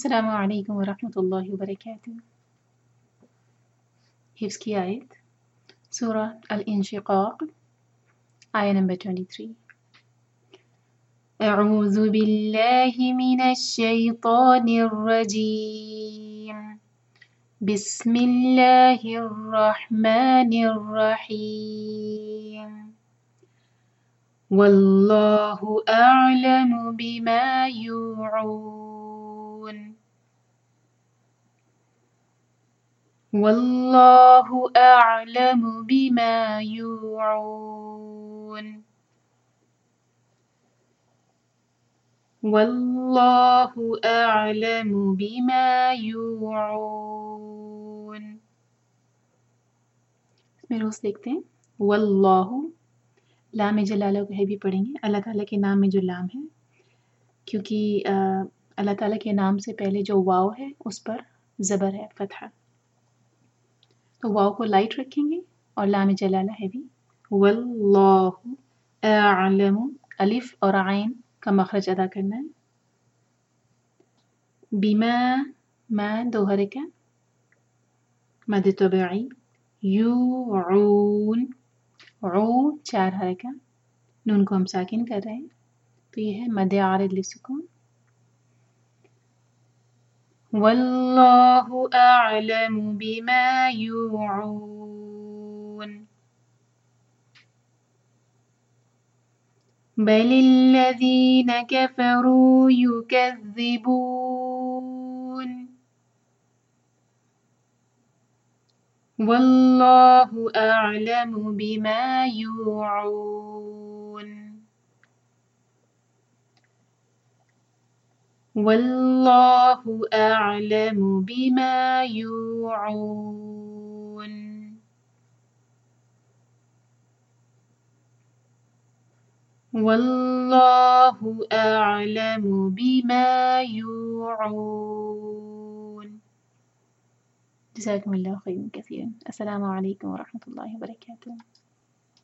السلام علیکم ورحمۃ اللہ وبرکاتہ۔ حفظ کی آیت سورہ الانشقاق، آیہ نمبر 23۔ اعوذ باللہ من الشیطان الرجیم، بسم اللہ الرحمن الرحیم، واللہ اعلم بما یوعون، واللہ اعلم بما یوعون، واللہ اعلم بما یوعون۔ اس میں روز دیکھتے ہیں، واللہ، لام جلالہ کو ہے بھی پڑھیں گے، اللہ تعالیٰ کے نام میں جو لام ہے، کیونکہ اللہ تعالیٰ کے نام سے پہلے جو واو ہے اس پر زبر ہے، فتحہ، تو واو کو لائٹ رکھیں گے اور لام جلالہ ہے بھی، واللہ اعلم، الف اور عین کا مخرج ادا کرنا ہے، بما، ما دو حرکہ، مد طبعی، یوعون، عو 4 حرکہ، نون کو ہم ساکن کر رہے ہیں تو یہ ہے مد عارض للسکون، واللہ اعلم بما یوعون، بل الذین کفروا یکذبون، واللہ اعلم بما یوعون، واللہ اعلم بما یوعون، واللہ اعلم بما یوعون۔ جزاکم اللہ خیرا کثیرا۔ السلام علیکم ورحمۃ اللہ وبرکاتہ۔